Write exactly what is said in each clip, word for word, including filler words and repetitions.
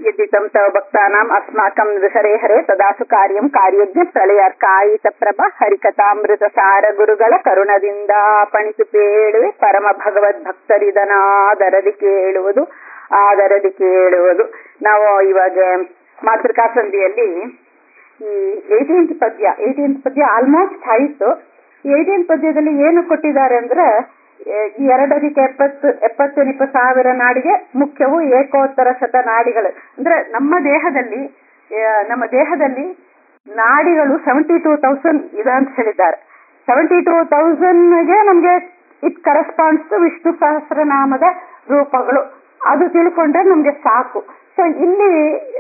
यद्दितं तव भक्तानाम् अस्माकं विहरे हरे तदासु कार्यं कार्यज्ञ ಪ್ರಳಯಾರ್ಕಾಯಿತ ಪ್ರಭ ಹರಿಕಥಾಮೃತ ಸಾರ ಗುರುಗಳ ಕರುಣದಿಂದ ಪಣಿತು ಪೇಳುವೆ ಪರಮ ಭಗವದ್ ಭಕ್ತರಿದನಾದರದಿ ಕೇಳುವುದು ಆದರದಿ ಕೇಳುವುದು. ನಾವು ಇವಾಗ ಮಾತೃಕಾ ಸಂಧಿಯಲ್ಲಿ ಈ ಏಟೀನ್ತ್ ಪದ್ಯ ಏಟೀನ್ತ್ ಪದ್ಯ ಆಲ್ಮೋಸ್ಟ್ ಆಯಿತು. ಏಟೀನ್ತ್ ಪದ್ಯದಲ್ಲಿ ಏನು ಕೊಟ್ಟಿದ್ದಾರೆ ಅಂದ್ರೆ ಎರಡದಿಕ್ಕೆ ಎಪ್ಪತ್ತು ಎಪ್ಪತ್ತೆನಿಪ ಸಾವಿರ ನಾಡಿಗೆ ಮುಖ್ಯವು ಏಕೋತ್ತರ ಶತ ನಾಡಿಗಳು. ಅಂದ್ರೆ ನಮ್ಮ ದೇಹದಲ್ಲಿ ನಮ್ಮ ದೇಹದಲ್ಲಿ ನಾಡಿಗಳು ಸೆವೆಂಟಿ ಟೂ ತೌಸಂಡ್ ಇದೆ ಅಂತ ಹೇಳಿದ್ದಾರೆ. ಸೆವೆಂಟಿ ಟೂ ತೌಸಂಡ್ಗೆ ನಮ್ಗೆ ಇಟ್ ಕರೆಸ್ಪಾಂಡ್ಸ್ ವಿಷ್ಣು ಸಹಸ್ರನಾಮದ ರೂಪಗಳು. ಅದು ತಿಳ್ಕೊಂಡ್ರೆ ನಮ್ಗೆ ಸಾಕು. ಸೊ ಇಲ್ಲಿ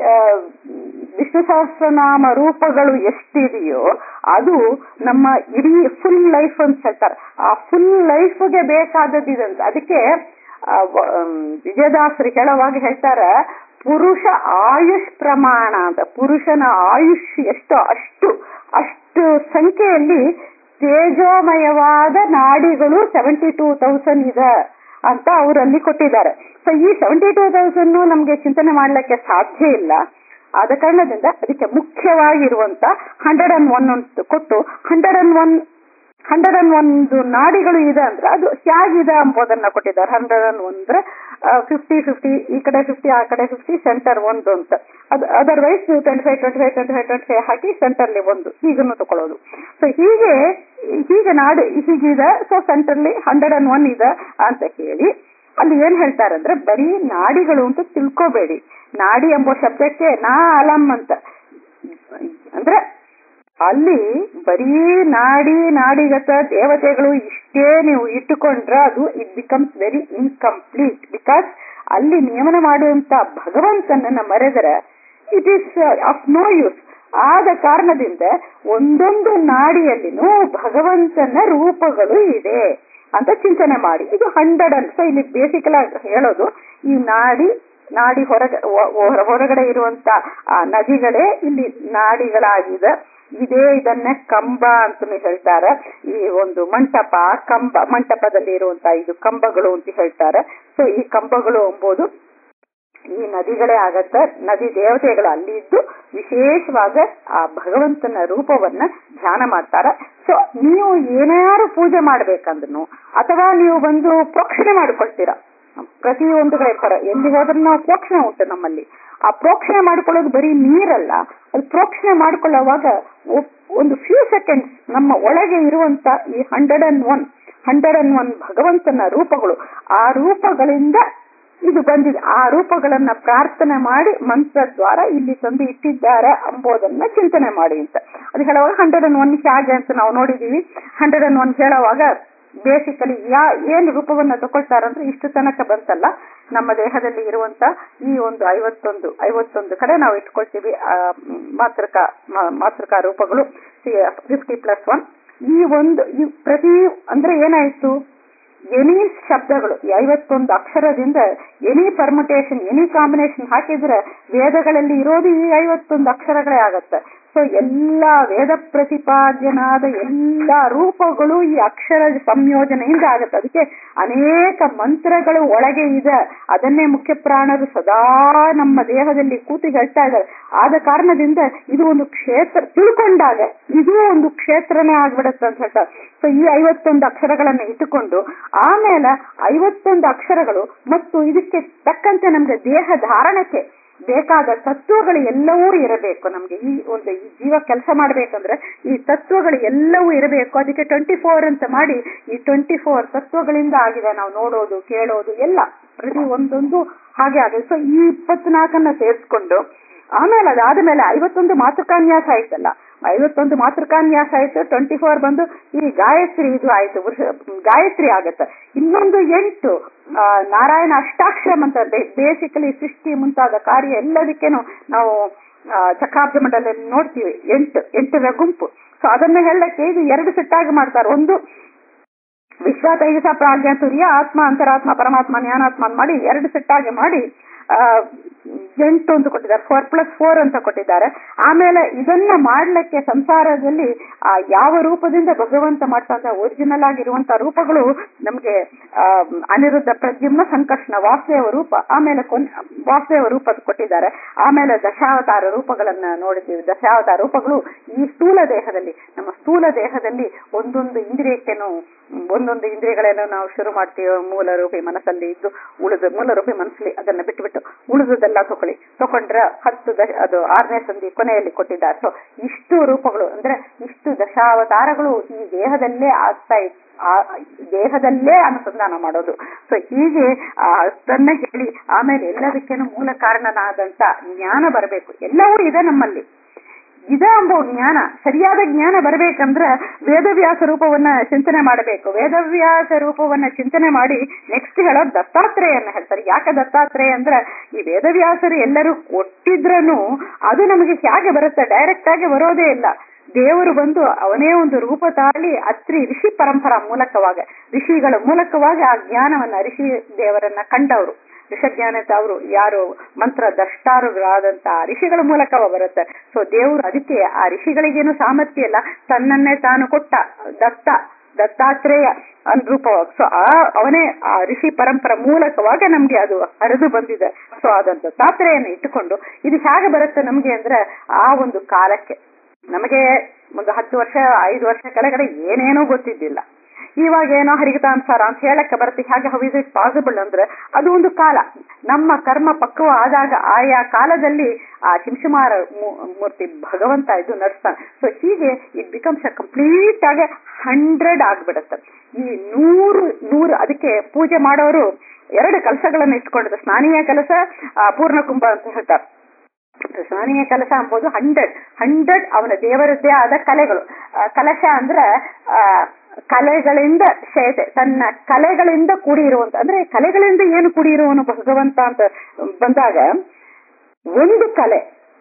ವಿಷ್ಣು ಸಹಸ್ರನಾಮ ರೂಪಗಳು ಎಷ್ಟಿದೆಯೋ ಅದು ನಮ್ಮ ಇಡೀ ಫುಲ್ ಲೈಫ್ ಅಂತ ಹೇಳ್ತಾರೆ. ಆ ಫುಲ್ ಲೈಫ್ಗೆ ಬೇಕಾದದ್ದಿದಂತ. ಅದಕ್ಕೆ ವಿಜಯದಾಸರು ಹೇಳುವಾಗ ಹೇಳ್ತಾರೆ, ಪುರುಷ ಆಯುಷ್ ಪ್ರಮಾಣ ಅಂತ. ಪುರುಷನ ಆಯುಷ್ ಎಷ್ಟೋ ಅಷ್ಟು ಅಷ್ಟು ಸಂಖ್ಯೆಯಲ್ಲಿ ತೇಜೋಮಯವಾದ ನಾಡಿಗಳು ಸೆವೆಂಟಿ ಟೂ ತೌಸಂಡ್ ಇದೆ ಅಂತ ಅವರಲ್ಲಿ ಕೊಟ್ಟಿದ್ದಾರೆ. ಸೊ ಈ ಸೆವೆಂಟಿ ಟೂ ತೌಸಂಡ್ ನಮ್ಗೆ ಚಿಂತನೆ ಮಾಡ್ಲಿಕ್ಕೆ ಸಾಧ್ಯ ಇಲ್ಲ. ಆದ ಕಾರಣದಿಂದ ಅದಕ್ಕೆ ಮುಖ್ಯವಾಗಿರುವಂತ ಹಂಡ್ರೆಡ್ ಅಂಡ್ ಒನ್ ಅಂತ ಕೊಟ್ಟು hundred and one hundred and ಒಂದು ನಾಡಿಗಳು ಇದೆ ಅಂದ್ರೆ ಅದು ಹೇಗಿದೆ ಎಂಬುದನ್ನ ಕೊಟ್ಟಿದ್ದಾರೆ. ಹಂಡ್ರೆಡ್ ಅಂಡ್ ಒನ್ ಅಂದ್ರೆ ಫಿಫ್ಟಿ ಫಿಫ್ಟಿ ಈ ಕಡೆ ಫಿಫ್ಟಿ ಆ ಕಡೆ ಫಿಫ್ಟಿ ಸೆಂಟರ್ ಒಂದು ಅಂತ. ಅದು otherwise twenty five twenty five twenty five twenty five ಹಾಕಿ ಸೆಂಟರ್ಲಿ ಒಂದು ಹೀಗನ್ನು ತಗೊಳ್ಳೋದು. ಸೊ ಹೀಗೆ ಹೀಗೆ ನಾಡು ಹೀಗಿದೆ. So centrally hundred and one ಇದೆ ಅಂತ ಹೇಳಿ ಅಲ್ಲಿ ಏನ್ ಹೇಳ್ತಾರೆ ಅಂದ್ರೆ ಬರೀ ನಾಡಿಗಳು ಅಂತ ತಿಳ್ಕೋಬೇಡಿ. ನಾಡಿ ಎಂಬ ಶಬ್ದಕ್ಕೆ ನಾ ಅಲಂ ಅಂತ ಅಂದ್ರೆ ಅಲ್ಲಿ ಬರೀ ನಾಡಿ ನಾಡಿಗತ ದೇವತೆಗಳು ಇಷ್ಟೇ ನೀವು ಇಟ್ಟುಕೊಂಡ್ರೆ ಅದು it becomes very incomplete. Because ಅಲ್ಲಿ ನಿಯಮನ ಮಾಡುವಂತ ಭಗವಂತನನ್ನ ಮರೆದರೆ it is of no use. ಆದ ಕಾರಣದಿಂದ ಒಂದೊಂದು ನಾಡಿಯಲ್ಲಿನೂ ಭಗವಂತನ ರೂಪಗಳು ಇದೆ ಅಂತ ಚಿಂತನೆ ಮಾಡಿ. ಇದು ಹಂಡ್ರೆಡ್ ಅಂಡ್ ಸೊ ಇಲ್ಲಿ ಬೇಸಿಕಲ್ ಆಗಿ ಹೇಳೋದು ಈ ನಾಡಿ ನಾಡಿ ಹೊರಗ ಹೊರಗಡೆ ಇರುವಂತ ಆ ನದಿಗಳೇ ಇಲ್ಲಿ ನಾಡಿಗಳಾಗಿದೆ. ಇದೇ ಇದನ್ನೇ ಕಂಬ ಅಂತ ಹೇಳ್ತಾರೆ. ಈ ಒಂದು ಮಂಟಪ ಕಂಬ ಮಂಟಪದಲ್ಲಿ ಇರುವಂತ ಇದು ಕಂಬಗಳು ಅಂತ ಹೇಳ್ತಾರೆ. ಸೊ ಈ ಕಂಬಗಳು ಎಂಬುದು ಈ ನದಿಗಳೇ ಆಗತ್ತ. ನದಿ ದೇವತೆಗಳು ಅಲ್ಲಿ ಇದ್ದು ವಿಶೇಷವಾದ ಆ ಭಗವಂತನ ರೂಪವನ್ನ ಧ್ಯಾನ ಮಾಡ್ತಾರೆ. ಸೊ ನೀವು ಏನಾರು ಪೂಜೆ ಮಾಡ್ಬೇಕಂದ್ರೂ ಅಥವಾ ನೀವು ಬಂದು ಪ್ರೋಕ್ಷಣೆ ಮಾಡ್ಕೊಳ್ತೀರಾ. ಪ್ರತಿಯೊಂದು ಕಡೆ ಎಲ್ಲಿ ಹೋದ್ರೂ ನಾವು ಪ್ರೋಕ್ಷಣೆ ಉಂಟು ನಮ್ಮಲ್ಲಿ. ಆ ಪ್ರೋಕ್ಷಣೆ ಮಾಡ್ಕೊಳ್ಳೋದು ಬರೀ ನೀರಲ್ಲ. ಅದು ಪ್ರೋಕ್ಷಣೆ ಮಾಡ್ಕೊಳ್ಳೋವಾಗ ಒಂದು ಫ್ಯೂ ಸೆಕೆಂಡ್ಸ್ ನಮ್ಮ ಒಳಗೆ ಇರುವಂತ ಈ hundred and one hundred and one ಭಗವಂತನ ರೂಪಗಳು ಆ ರೂಪಗಳಿಂದ ಇದು ಬಂದಿದೆ. ಆ ರೂಪಗಳನ್ನ ಪ್ರಾರ್ಥನೆ ಮಾಡಿ ಮಂತ್ರ ದ್ವಾರ ಇಲ್ಲಿ ತಂದು ಇಟ್ಟಿದ್ದಾರೆ ಎಂಬುದನ್ನ ಚಿಂತನೆ ಮಾಡಿ ಅಂತ ಅದು ಹೇಳುವಾಗ ಹಂಡ್ರೆಡ್ ಅಂಡ್ ಒನ್ ಹೇಗೆ ಅಂತ ನಾವು ನೋಡಿದೀವಿ. ಹಂಡ್ರೆಡ್ ಅಂಡ್ ಒನ್ ಹೇಳುವಾಗ ಬೇಸಿಕಲಿ ಯಾ ಏನ್ ರೂಪವನ್ನ ತಗೊಳ್ತಾರಂದ್ರೆ ಇಷ್ಟು ತನಕ ಬಂತಲ್ಲ ನಮ್ಮ ದೇಹದಲ್ಲಿ ಇರುವಂತ ಈ ಒಂದು ಐವತ್ತೊಂದು ಐವತ್ತೊಂದು ಕಡೆ ನಾವು ಇಟ್ಕೊಳ್ತೀವಿ ಮಾತೃಕಾ ಮಾತೃಕಾ ರೂಪಗಳು ಫಿಫ್ಟಿ ಪ್ಲಸ್ ಒನ್. ಈ ಒಂದು ಈ ಪ್ರತಿ ಅಂದ್ರೆ ಏನಾಯ್ತು, ಎನಿ ಶಬ್ದಗಳು ಐವತ್ತೊಂದು ಅಕ್ಷರದಿಂದ ಎನಿ ಪರ್ಮುಟೇಷನ್ ಎನಿ ಕಾಂಬಿನೇಷನ್ ಹಾಕಿದ್ರೆ ವೇದಗಳಲ್ಲಿ ಇರೋದು ಈ ಐವತ್ತೊಂದು ಅಕ್ಷರಗಳೇ ಆಗತ್ತೆ. ಸೊ ಎಲ್ಲಾ ವೇದ ಪ್ರತಿಪಾದ್ಯನಾದ ಎಲ್ಲಾ ರೂಪಗಳು ಈ ಅಕ್ಷರ ಸಂಯೋಜನೆಯಿಂದ ಆಗತ್ತೆ. ಅದಕ್ಕೆ ಅನೇಕ ಮಂತ್ರಗಳು ಒಳಗೆ ಇದೆ. ಅದನ್ನೇ ಮುಖ್ಯ ಪ್ರಾಣರು ಸದಾ ನಮ್ಮ ದೇಹದಲ್ಲಿ ಕೂತಿ ಹೇಳ್ತಾ ಇದ್ದಾರೆ. ಆದ ಕಾರಣದಿಂದ ಇದು ಒಂದು ಕ್ಷೇತ್ರ ತಿಳ್ಕೊಂಡಾಗ ಇದು ಒಂದು ಕ್ಷೇತ್ರನೇ ಆಗ್ಬಿಡತ್ತೆ ಅಂತ ಹೇಳ್ತಾರೆ. ಸೊ ಈ ಐವತ್ತೊಂದು ಅಕ್ಷರಗಳನ್ನ ಇಟ್ಟುಕೊಂಡು ಆಮೇಲೆ ಐವತ್ತೊಂದು ಅಕ್ಷರಗಳು ಮತ್ತು ಇದಕ್ಕೆ ತಕ್ಕಂತೆ ನಮ್ಗೆ ದೇಹ ಧಾರಣಕ್ಕೆ ಬೇಕಾದ ತತ್ವಗಳು ಎಲ್ಲವೂ ಇರಬೇಕು. ನಮ್ಗೆ ಈ ಒಂದು ಈ ಜೀವ ಕೆಲಸ ಮಾಡ್ಬೇಕಂದ್ರೆ ಈ ತತ್ವಗಳು ಎಲ್ಲವೂ ಇರಬೇಕು. ಅದಕ್ಕೆ ಟ್ವೆಂಟಿ ಫೋರ್ ಅಂತ ಮಾಡಿ ಈ ಟ್ವೆಂಟಿ ಫೋರ್ ತತ್ವಗಳಿಂದ ಆಗಿದೆ ನಾವು ನೋಡೋದು ಕೇಳೋದು ಎಲ್ಲ ಪ್ರತಿ ಒಂದೊಂದು ಹಾಗೆ ಆಗಿದೆ. ಸೊ ಈ ಇಪ್ಪತ್ನಾಲ್ಕನ್ನ ಸೇರಿಸ್ಕೊಂಡು ಆಮೇಲೆ ಅದಾದ ಮೇಲೆ ಐವತ್ತೊಂದು ಮಾತೃಕಾನ್ಯಾಸ ಆಯ್ತಲ್ಲ, ಐವತ್ತೊಂದು ಮಾತೃಕಾನ್ಯಾಸ ಆಯ್ತು. ಟ್ವೆಂಟಿ ಫೋರ್ ಬಂದು ಈ ಗಾಯತ್ರಿ ಇದು ಆಯ್ತು, ಗಾಯತ್ರಿ ಆಗತ್ತೆ. ಇನ್ನೊಂದು ಎಂಟು ನಾರಾಯಣ ಅಷ್ಟಾಕ್ಷರಂ ಅಂತ ಬೇಸಿಕಲಿ ಸೃಷ್ಟಿ ಮುಂತಾದ ಕಾರ್ಯ ಎಲ್ಲದಕ್ಕೇನು ನಾವು ಚಕ್ರಾಬ್ಜ ಮಂಡಲದಲ್ಲಿ ನೋಡ್ತೀವಿ. ಎಂಟು ಎಂಟರ ಗುಂಪು. ಸೊ ಅದನ್ನ ಹೇಳಕ್ಕೆ ಇದು ಎರಡು ಸೆಟ್ಟಾಗಿ ಮಾಡ್ತಾರೆ. ಒಂದು ವಿಶ್ವ ತೈಜಸ ಪ್ರಾಜ್ಞಾ ತುರ್ಯ ಆತ್ಮ ಅಂತರಾತ್ಮ ಪರಮಾತ್ಮ ಜ್ಞಾನಾತ್ಮ ಮಾಡಿ ಎರಡು ಸೆಟ್ಟಾಗಿ ಮಾಡಿ ಎಂಟು ಅಂತ ಕೊಟ್ಟಿದ್ದಾರೆ, ಫೋರ್ ಪ್ಲಸ್ ಫೋರ್ ಅಂತ ಕೊಟ್ಟಿದ್ದಾರೆ. ಆಮೇಲೆ ಇದನ್ನ ಮಾಡ್ಲಿಕ್ಕೆ ಸಂಸಾರದಲ್ಲಿ ಆ ಯಾವ ರೂಪದಿಂದ ಭಗವಂತ ಮಾಡ್ತಾ ಒರಿಜಿನಲ್ ಆಗಿರುವಂತಹ ರೂಪಗಳು ನಮ್ಗೆ ಆ ಅನಿರುದ್ಧ, ಪ್ರದ್ಯುಮ್ನ, ಸಂಕರ್ಷಣ, ವಾಸುದೇವ ರೂಪ, ಆಮೇಲೆ ಕೊನ್ ವಾಸುದೇವ ರೂಪ ಕೊಟ್ಟಿದ್ದಾರೆ. ಆಮೇಲೆ ದಶಾವತಾರ ರೂಪಗಳನ್ನ ನೋಡಿದ್ದೀವಿ. ದಶಾವತಾರ ರೂಪಗಳು ಈ ಸ್ಥೂಲ ದೇಹದಲ್ಲಿ, ನಮ್ಮ ಸ್ಥೂಲ ದೇಹದಲ್ಲಿ ಒಂದೊಂದು ಇಂದ್ರಿಯಕ್ಕೇನು ಒಂದೊಂದು ಇಂದ್ರಿಯಗಳೇನೋ ನಾವು ಶುರು ಮಾಡ್ತೀವಿ ಮೂಲ ರೂಪಿ ಮನಸ್ಸಲ್ಲಿ ಇದ್ದು, ಉಳಿದ ಮೂಲ ರೂಪಿ ಮನಸ್ಸಲ್ಲಿ ಅದನ್ನ ಬಿಟ್ಟುಬಿಟ್ಟು ಉಳಿದದೆಲ್ಲ ತಗೊಳ್ಳಿ ತಗೊಂಡ್ರೆ ಹತ್ತು ದಶ ಅದು ಆರನೇ ಸಂಧಿ ಕೊನೆಯಲ್ಲಿ ಕೊಟ್ಟಿದ್ದಾರೆ. ಸೊ ಇಷ್ಟು ರೂಪಗಳು ಅಂದ್ರೆ ಇಷ್ಟು ದಶಾವತಾರಗಳು ಈ ದೇಹದಲ್ಲೇ ಆಗ್ತಾ ಇತ್ತು, ಆ ದೇಹದಲ್ಲೇ ಅನುಸಂಧಾನ ಮಾಡೋದು. ಸೊ ಹೀಗೆ ಅದನ್ನ ಹೇಳಿ ಆಮೇಲೆ ಎಲ್ಲದಕ್ಕೇನು ಮೂಲ ಕಾರಣನಾದಂತ ಜ್ಞಾನ ಬರಬೇಕು. ಎಲ್ಲವೂ ಇದೆ ನಮ್ಮಲ್ಲಿ, ಇದ ಎಂಬ ಜ್ಞಾನ, ಸರಿಯಾದ ಜ್ಞಾನ ಬರಬೇಕಂದ್ರೆ ವೇದವ್ಯಾಸ ರೂಪವನ್ನ ಚಿಂತನೆ ಮಾಡಬೇಕು. ವೇದವ್ಯಾಸ ರೂಪವನ್ನ ಚಿಂತನೆ ಮಾಡಿ ನೆಕ್ಸ್ಟ್ ಹೇಳೋದು ದತ್ತಾತ್ರೇಯನ್ನ ಹೇಳ್ತಾರೆ. ಯಾಕೆ ದತ್ತಾತ್ರೇಯ ಅಂದ್ರೆ ಈ ವೇದವ್ಯಾಸರು ಎಲ್ಲರೂ ಕೊಟ್ಟಿದ್ರನು ಅದು ನಮಗೆ ಹೇಗೆ ಬರುತ್ತೆ, ಡೈರೆಕ್ಟ್ ಆಗಿ ಬರೋದೇ ಇಲ್ಲ. ದೇವರು ಬಂದು ಅವನೇ ಒಂದು ರೂಪ ತಾಳಿ ಅತ್ರಿ ಋಷಿ ಪರಂಪರಾ ಮೂಲಕವಾಗಿ, ಋಷಿಗಳ ಮೂಲಕವಾಗಿ ಆ ಜ್ಞಾನವನ್ನ ಋಷಿ ದೇವರನ್ನ ಕಂಡವರು, ಋಷಜ್ಞಾನತ ಅವರು ಯಾರು ಮಂತ್ರ ದಷ್ಟಾರುಗಳಾದಂತ ಋಷಿಗಳ ಮೂಲಕವ ಬರುತ್ತೆ. ಸೊ ದೇವರು ಅದಕ್ಕೆ ಆ ಋಷಿಗಳಿಗೇನು ಸಾಮರ್ಥ್ಯ ಇಲ್ಲ, ತನ್ನನ್ನೇ ತಾನು ಕೊಟ್ಟ ದತ್ತ ದತ್ತಾತ್ರೇಯ ಅನ್ರೂಪವಾಗಿ. ಸೊ ಆ ಅವನೇ ಆ ಋಷಿ ಪರಂಪರ ಮೂಲಕವಾಗಿ ನಮ್ಗೆ ಅದು ಹರಿದು ಬಂದಿದೆ. ಸೊ ಅದಂತ ದತ್ತಾತ್ರೇಯನ್ನ ಇಟ್ಟುಕೊಂಡು ಇದು ಹೇಗೆ ಬರುತ್ತೆ ನಮ್ಗೆ ಅಂದ್ರೆ ಆ ಒಂದು ಕಾಲಕ್ಕೆ ನಮಗೆ ಒಂದು ಹತ್ತು ವರ್ಷ ಐದು ವರ್ಷ ಕೆಳಗಡೆ ಏನೇನೋ ಗೊತ್ತಿದ್ದಿಲ್ಲ. ಇವಾಗ ಏನೋ ಹರಿಗತಾನುಸಾರ ಅಂತ ಹೇಳಕ್ಕೆ ಬರುತ್ತೆ. ಹೇಗೆ ಹೌ ಇಸ್ ಇಟ್ ಪಾಸಿಬಲ್ ಅಂದ್ರೆ ಅದು ಒಂದು ಕಾಲ, ನಮ್ಮ ಕರ್ಮ ಪಕ್ವ ಆದಾಗ ಆಯಾ ಕಾಲದಲ್ಲಿ ಆ ಶಿಂಶುಮಾರ ಮೂರ್ತಿ ಭಗವಂತ ಇದು ನಡೆಸ್ತಾನೆ. ಸೊ ಹೀಗೆ ಇಟ್ ಬಿಕಮ್ಸ್ ಅ ಕಂಪ್ಲೀಟ್ ಆಗಿ ಹಂಡ್ರೆಡ್ ಆಗ್ಬಿಡುತ್ತೆ. ಈ ನೂರು ನೂರು ಅದಕ್ಕೆ ಪೂಜೆ ಮಾಡೋರು ಎರಡು ಕಲಸಗಳನ್ನ ಇಟ್ಕೊಂಡಿದ್ದಾರೆ, ಸ್ನಾನೀಯ ಕಲಸ, ಪೂರ್ಣಕುಂಭ ಅಂತ ಹೇಳ್ತಾರೆ. ಸ್ನಾನೀಯ ಕಲಶ ಅಂಬೋದು ಹಂಡ್ರೆಡ್ ಹಂಡ್ರೆಡ್ ಅವನ ದೇವರದ್ದೇ ಆದ ಕಲೆಗಳು. ಕಲಶ ಅಂದ್ರೆ ಆ ಕಲೆಗಳಿಂದ ಶೇತೆ, ತನ್ನ ಕಲೆಗಳಿಂದ ಕೂಡಿರುವಂತ, ಅಂದ್ರೆ ಕಲೆಗಳಿಂದ ಏನು ಕೂಡಿರುವನು ಭಗವಂತ ಅಂತ ಬಂದಾಗ ಒಂದು ಕಲೆ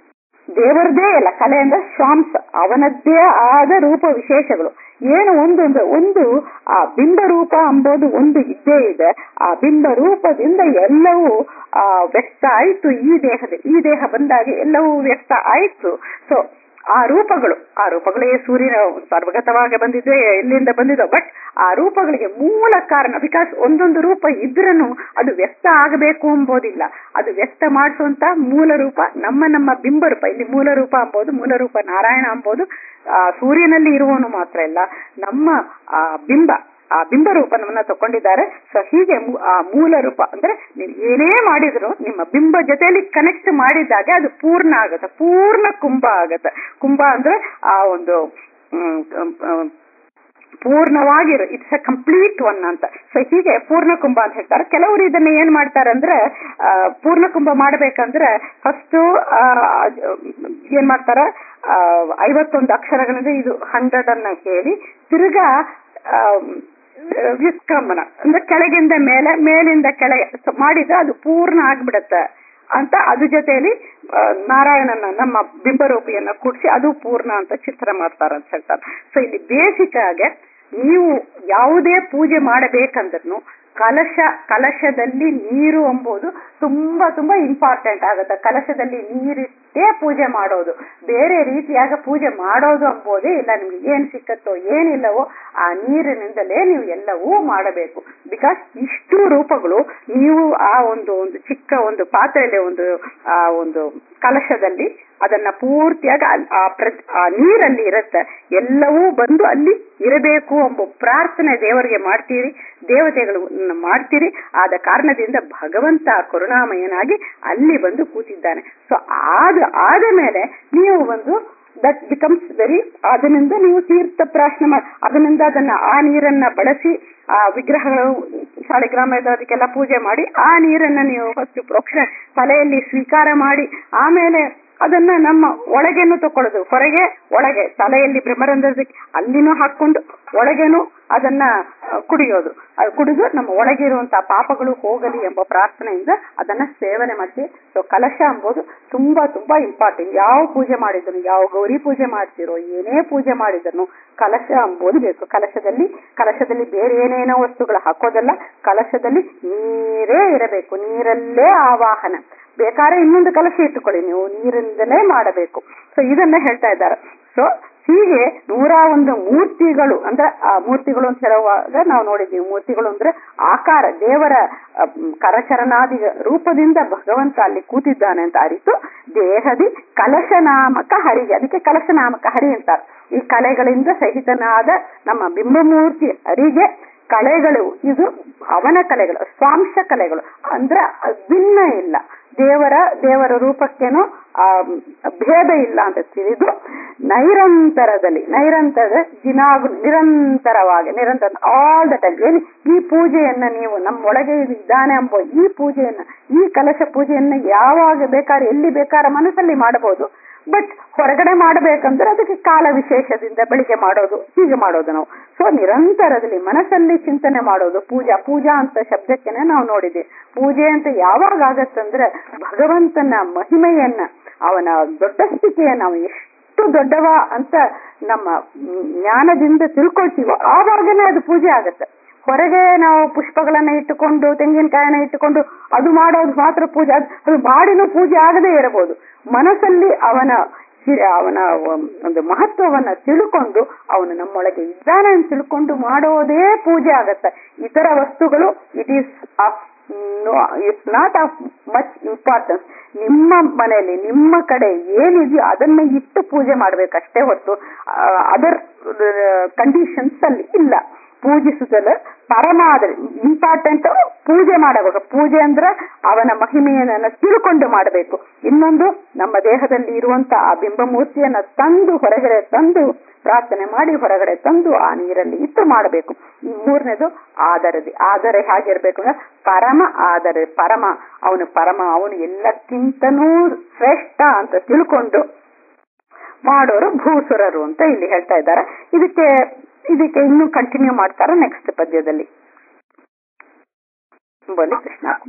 ದೇವರದೇ ಅಲ್ಲ, ಕಲೆ ಅಂದ್ರೆ ಶಾಂಸ ಅವನದ್ದೇ ಆದ ರೂಪ ವಿಶೇಷಗಳು. ಏನು ಒಂದು ಅಂದ್ರೆ ಒಂದು ಆ ಬಿಂಬ ರೂಪ ಅಂಬೋದು ಒಂದು ಇದ್ದೇ ಇದೆ. ಆ ಬಿಂಬ ರೂಪದಿಂದ ಎಲ್ಲವೂ ಆ ವ್ಯಕ್ತ ಆಯ್ತು ಈ ದೇಹದಲ್ಲಿ, ಈ ದೇಹ ಬಂದಾಗ ಎಲ್ಲವೂ ವ್ಯಕ್ತ ಆಯ್ತು. ಸೊ ಆ ರೂಪಗಳು ಆ ರೂಪಗಳೇ ಸೂರ್ಯನ ಸರ್ವಗತವಾಗಿ ಬಂದಿದೆ, ಎಲ್ಲಿಂದ ಬಂದಿದೋ, ಬಟ್ ಆ ರೂಪಗಳಿಗೆ ಮೂಲ ಕಾರಣ, ಬಿಕಾಸ್ ಒಂದೊಂದು ರೂಪ ಇದ್ರೂ ಅದು ವ್ಯಕ್ತ ಆಗಬೇಕು ಎಂಬುದಿಲ್ಲ, ಅದು ವ್ಯಕ್ತ ಮಾಡಿಸುವಂತ ಮೂಲ ರೂಪ ನಮ್ಮ ನಮ್ಮ ಬಿಂಬ ರೂಪ. ಇಲ್ಲಿ ಮೂಲ ರೂಪ ಅಂಬೋದು, ಮೂಲ ರೂಪ ನಾರಾಯಣ ಅಂಬೋದು ಆ ಸೂರ್ಯನಲ್ಲಿ ಇರುವನು ಮಾತ್ರ ಇಲ್ಲ, ನಮ್ಮ ಆ ಬಿಂಬ ಆ ಬಿಂಬ ರೂಪನವನ್ನ ತಕೊಂಡಿದ್ದಾರೆ. ಸೊ ಹೀಗೆ ಆ ಮೂಲ ರೂಪ ಅಂದ್ರೆ ನೀವು ಏನೇ ಮಾಡಿದ್ರು ನಿಮ್ಮ ಬಿಂಬ ಜೊತೆಯಲ್ಲಿ ಕನೆಕ್ಟ್ ಮಾಡಿದಾಗ ಅದು ಪೂರ್ಣ ಆಗತ್ತೆ, ಪೂರ್ಣ ಕುಂಭ ಆಗತ್ತೆ. ಕುಂಭ ಅಂದ್ರೆ ಆ ಒಂದು ಪೂರ್ಣವಾಗಿರೋ, ಇಟ್ಸ್ ಅ ಕಂಪ್ಲೀಟ್ ಒನ್ ಅಂತ. ಸೊ ಹೀಗೆ ಪೂರ್ಣ ಕುಂಭ ಅಂತ ಹೇಳ್ತಾರೆ. ಕೆಲವರು ಇದನ್ನ ಏನ್ ಮಾಡ್ತಾರೆ ಅಂದ್ರೆ ಆ ಪೂರ್ಣ ಕುಂಭ ಮಾಡ್ಬೇಕಂದ್ರೆ ಫಸ್ಟ್ ಏನ್ ಮಾಡ್ತಾರ, ಆ ಐವತ್ತೊಂದು ಅಕ್ಷರಗಳಿಂದ ಇದು ಹಂಡ್ರೆಡ್ ಅನ್ನ ಹೇಳಿ ತಿರ್ಗಾ ವಿಸ್ಕಂಬನ ಅಂದ್ರೆ ಕೆಳಗಿಂದ ಮೇಲೆ ಮೇಲಿಂದ ಕೆಳಗೆ ಮಾಡಿದ್ರೆ ಅದು ಪೂರ್ಣ ಆಗ್ಬಿಡತ್ತೆ ಅಂತ ಅದ್ರ ಜೊತೆಯಲ್ಲಿ ನಾರಾಯಣನ ನಮ್ಮ ಬಿಂಬರೂಪಿಯನ್ನ ಕೂಡಿಸಿ ಅದು ಪೂರ್ಣ ಅಂತ ಚಿತ್ರ ಮಾಡ್ತಾರ ಅಂತ ಹೇಳ್ತಾರೆ. ಸೊ ಇಲ್ಲಿ ಬೇಸಿಕ್ ಆಗಿ ನೀವು ಯಾವುದೇ ಪೂಜೆ ಮಾಡಬೇಕಂದ್ರೂ ಕಲಶ ಕಲಶದಲ್ಲಿ ನೀರು ಎಂಬುದು ತುಂಬಾ ತುಂಬಾ ಇಂಪಾರ್ಟೆಂಟ್ ಆಗುತ್ತೆ. ಕಲಶದಲ್ಲಿ ನೀರಿಟ್ಟೇ ಪೂಜೆ ಮಾಡೋದು, ಬೇರೆ ರೀತಿಯಾಗ ಪೂಜೆ ಮಾಡೋದು ಎಂಬುದೇ ಇಲ್ಲ. ನಿಮ್ಗೆ ಏನ್ ಸಿಕ್ಕತ್ತೋ ಏನಿಲ್ಲವೋ ಆ ನೀರಿನಿಂದಲೇ ನೀವು ಎಲ್ಲವೂ ಮಾಡಬೇಕು. ಬಿಕಾಸ್ ಇಷ್ಟು ರೂಪಗಳು ನೀವು ಆ ಒಂದು ಒಂದು ಚಿಕ್ಕ ಒಂದು ಪಾತ್ರೆಯಲ್ಲಿ ಒಂದು ಆ ಒಂದು ಕಲಶದಲ್ಲಿ ಅದನ್ನ ಪೂರ್ತಿಯಾಗಿ ಆ ಪ್ರ ಆ ನೀರಲ್ಲಿ ಇರುತ್ತೆ, ಎಲ್ಲವೂ ಬಂದು ಅಲ್ಲಿ ಇರಬೇಕು ಎಂಬ ಪ್ರಾರ್ಥನೆ ದೇವರಿಗೆ ಮಾಡ್ತೀರಿ, ದೇವತೆಗಳು ಮಾಡ್ತೀರಿ. ಆದ ಕಾರಣದಿಂದ ಭಗವಂತ ಕರುಣಾಮಯನಾಗಿ ಅಲ್ಲಿ ಬಂದು ಕೂತಿದ್ದಾನೆ. ಸೊ ಆದ ಆದ ಮೇಲೆ ನೀವು ಒಂದು ದಟ್ ಬಿಕಮ್ಸ್ ವೆರಿ, ಅದರಿಂದ ನೀವು ತೀರ್ಥ ಪ್ರಾಶನ ಅದರಿಂದ ಅದನ್ನ ಆ ನೀರನ್ನ ಬಳಸಿ ಆ ವಿಗ್ರಹಗಳು ಶಾಲಿಗ್ರಾಮ ಅದಕ್ಕೆಲ್ಲ ಪೂಜೆ ಮಾಡಿ ಆ ನೀರನ್ನ ನೀವು ಫಸ್ಟ್ ಪ್ರೋಕ್ಷಣೆ ತಲೆಯಲ್ಲಿ ಸ್ವೀಕಾರ ಮಾಡಿ ಆಮೇಲೆ ಅದನ್ನ ನಮ್ಮ ಒಳಗೇನು ತಕೊಳ್ಳೋದು, ಹೊರಗೆ ಒಳಗೆ ತಲೆಯಲ್ಲಿ ಬ್ರಹ್ಮರಂಧ್ರಕ್ಕೆ ಅಲ್ಲಿನೂ ಹಾಕೊಂಡು ಒಳಗೇನು ಅದನ್ನ ಕುಡಿಯೋದು. ಅದು ಕುಡಿದು ನಮ್ಮ ಒಳಗೆ ಇರುವಂತಹ ಪಾಪಗಳು ಹೋಗಲಿ ಎಂಬ ಪ್ರಾರ್ಥನೆಯಿಂದ ಅದನ್ನ ಸೇವನೆ ಮಾಡ್ತೀವಿ. ಸೊ ಕಲಶ ಎಂಬುದು ತುಂಬಾ ತುಂಬಾ ಇಂಪಾರ್ಟೆಂಟ್. ಯಾವ ಪೂಜೆ ಮಾಡಿದ್ರು, ಯಾವ ಗೌರಿ ಪೂಜೆ ಮಾಡ್ತಿರೋ, ಏನೇ ಪೂಜೆ ಮಾಡಿದ್ರು ಕಲಶ ಎಂಬುದು ಬೇಕು. ಕಲಶದಲ್ಲಿ ಕಲಶದಲ್ಲಿ ಬೇರೆ ಏನೇನೋ ವಸ್ತುಗಳು ಹಾಕೋದಲ್ಲ, ಕಲಶದಲ್ಲಿ ನೀರೇ ಇರಬೇಕು, ನೀರಲ್ಲೇ ಆವಾಹನ. ಬೇಕಾದ್ರೆ ಇನ್ನೊಂದು ಕಲಶ ಇಟ್ಟುಕೊಳ್ಳಿ, ನೀವು ನೀರಿಂದಲೇ ಮಾಡಬೇಕು. ಸೊ ಇದನ್ನ ಹೇಳ್ತಾ ಇದ್ದಾರೆ. ಸೊ ಹೀಗೆ ನೂರ ಒಂದು ಮೂರ್ತಿಗಳು ಅಂದ್ರೆ ಆ ಮೂರ್ತಿಗಳು ಅಂತ ಹೇಳುವಾಗ ನಾವು ನೋಡಿದ್ದೀವಿ, ಮೂರ್ತಿಗಳು ಅಂದ್ರೆ ಆಕಾರ, ದೇವರ ಕರಚರಣಾದಿ ರೂಪದಿಂದ ಭಗವಂತ ಅಲ್ಲಿ ಕೂತಿದ್ದಾನೆ ಅಂತ ಅರಿತು ದೇಹದಿ ಕಲಶನಾಮಕ ಹರಿಗೆ, ಅದಕ್ಕೆ ಕಲಶನಾಮಕ ಹರಿ ಅಂತಾರೆ. ಈ ಕಲೆಗಳಿಂದ ಸಹಿತನಾದ ನಮ್ಮ ಬಿಂಬಮೂರ್ತಿ ಹರಿಗೆ ಕಲೆಗಳು, ಇದು ಅವನ ಕಲೆಗಳು, ಸ್ವಾಂಶ ಕಲೆಗಳು ಅಂದ್ರೆ ಭಿನ್ನ ಇಲ್ಲ, ದೇವರ ದೇವರ ರೂಪಕ್ಕೇನು ಆ ಭೇದ ಇಲ್ಲ ಅಂತ ತಿಳಿದು ನೈರಂತರದಲ್ಲಿ, ನೈರಂತರ ದಿನಾಗು ನಿರಂತರವಾಗಿ, ನಿರಂತರ ಆಲ್ ದ ಟೈಮ್ ಏನು ಈ ಪೂಜೆಯನ್ನ ನೀವು ನಮ್ಮೊಳಗೆ ಇದ್ದಾನೆ ಎಂಬ ಈ ಪೂಜೆಯನ್ನ, ಈ ಕಲಶ ಪೂಜೆಯನ್ನ ಯಾವಾಗ ಬೇಕಾದ್ರೆ ಎಲ್ಲಿ ಬೇಕಾದ್ರೆ ಮನಸ್ಸಲ್ಲಿ ಮಾಡಬಹುದು. ಬಟ್ ಹೊರಗಡೆ ಮಾಡಬೇಕಂದ್ರೆ ಅದಕ್ಕೆ ಕಾಲ ವಿಶೇಷದಿಂದ ಬೆಳಿಗ್ಗೆ ಮಾಡೋದು, ಹೀಗೆ ಮಾಡೋದು ನಾವು. ಸೊ ನಿರಂತರದಲ್ಲಿ ಮನಸ್ಸಲ್ಲಿ ಚಿಂತನೆ ಮಾಡೋದು ಪೂಜಾ. ಪೂಜಾ ಅಂತ ಶಬ್ದಕ್ಕೆನೆ ನಾವು ನೋಡಿದ್ವಿ. ಪೂಜೆ ಅಂತ ಯಾವಾಗ ಆಗತ್ತಂದ್ರೆ ಭಗವಂತನ ಮಹಿಮೆಯನ್ನ, ಅವನ ದೊಡ್ಡ ಸ್ಥಿತಿಯನ್ನ, ನಾವು ಎಷ್ಟು ದೊಡ್ಡವ ಅಂತ ನಮ್ಮ ಜ್ಞಾನದಿಂದ ತಿಳ್ಕೊಳ್ತೀವೋ ಆವಾಗನೇ ಅದು ಪೂಜೆ ಆಗತ್ತೆ. ಹೊರಗೆ ನಾವು ಪುಷ್ಪಗಳನ್ನ ಇಟ್ಟುಕೊಂಡು ತೆಂಗಿನಕಾಯನ್ನ ಇಟ್ಟುಕೊಂಡು ಅದು ಮಾಡೋದು ಮಾತ್ರ ಪೂಜೆ, ಅದು ಮಾಡಿನೂ ಪೂಜೆ ಆಗದೇ ಇರಬಹುದು. ಮನಸ್ಸಲ್ಲಿ ಅವನ ಅವನ ಒಂದು ಮಹತ್ವವನ್ನ ತಿಳ್ಕೊಂಡು ಅವನು ನಮ್ಮೊಳಗೆ ಇದ್ದಾನೆ ಅಂತ ತಿಳ್ಕೊಂಡು ಮಾಡೋದೇ ಪೂಜೆ ಆಗತ್ತೆ. ಇತರ ವಸ್ತುಗಳು it is it's not of much importance. ನಿಮ್ಮ ಮನೆಯಲ್ಲಿ ನಿಮ್ಮ ಕಡೆ ಏನಿದೆಯೋ ಅದನ್ನ ಇಟ್ಟು ಪೂಜೆ ಮಾಡ್ಬೇಕಷ್ಟೇ ಹೊತ್ತು ಅದರ್ ಕಂಡೀಷನ್ಸ್ ಅಲ್ಲಿ ಇಲ್ಲ. ಪೂಜಿಸುತ್ತಲ್ಲ ಪರಮಾದರೆ ಇಂಪಾರ್ಟೆಂಟ್ ಪೂಜೆ ಮಾಡಬೇಕು. ಪೂಜೆ ಅಂದ್ರೆ ಅವನ ಮಹಿಮೆಯನ್ನ ತಿಳ್ಕೊಂಡು ಮಾಡಬೇಕು. ಇನ್ನೊಂದು ನಮ್ಮ ದೇಹದಲ್ಲಿ ಇರುವಂತ ಆ ಬಿಂಬಮೂರ್ತಿಯನ್ನ ತಂದು ಹೊರಗಡೆ ತಂದು ಪ್ರಾರ್ಥನೆ ಮಾಡಿ ಹೊರಗಡೆ ತಂದು ಆ ನೀರಲ್ಲಿ ಇಟ್ಟು ಮಾಡಬೇಕು. ಮೂರನೇದು ಆದರದಿ, ಆದರೆ ಹಾಗಿರ್ಬೇಕು ಅಂದ್ರೆ ಪರಮ ಆದರೆ, ಪರಮ ಅವನು ಪರಮ, ಅವನು ಎಲ್ಲಕ್ಕಿಂತನೂ ಶ್ರೇಷ್ಠ ಅಂತ ತಿಳ್ಕೊಂಡು ಮಾಡೋರು ಭೂಸುರರು ಅಂತ ಇಲ್ಲಿ ಹೇಳ್ತಾ ಇದ್ದಾರೆ. ಇದಕ್ಕೆ ಇದಕ್ಕೆ ಇನ್ನೂ ಕಂಟಿನ್ಯೂ ಮಾಡ್ತಾರೆ ನೆಕ್ಸ್ಟ್ ಪದ್ಯದಲ್ಲಿ. ಬೋಲಿ ಕೃಷ್ಣ.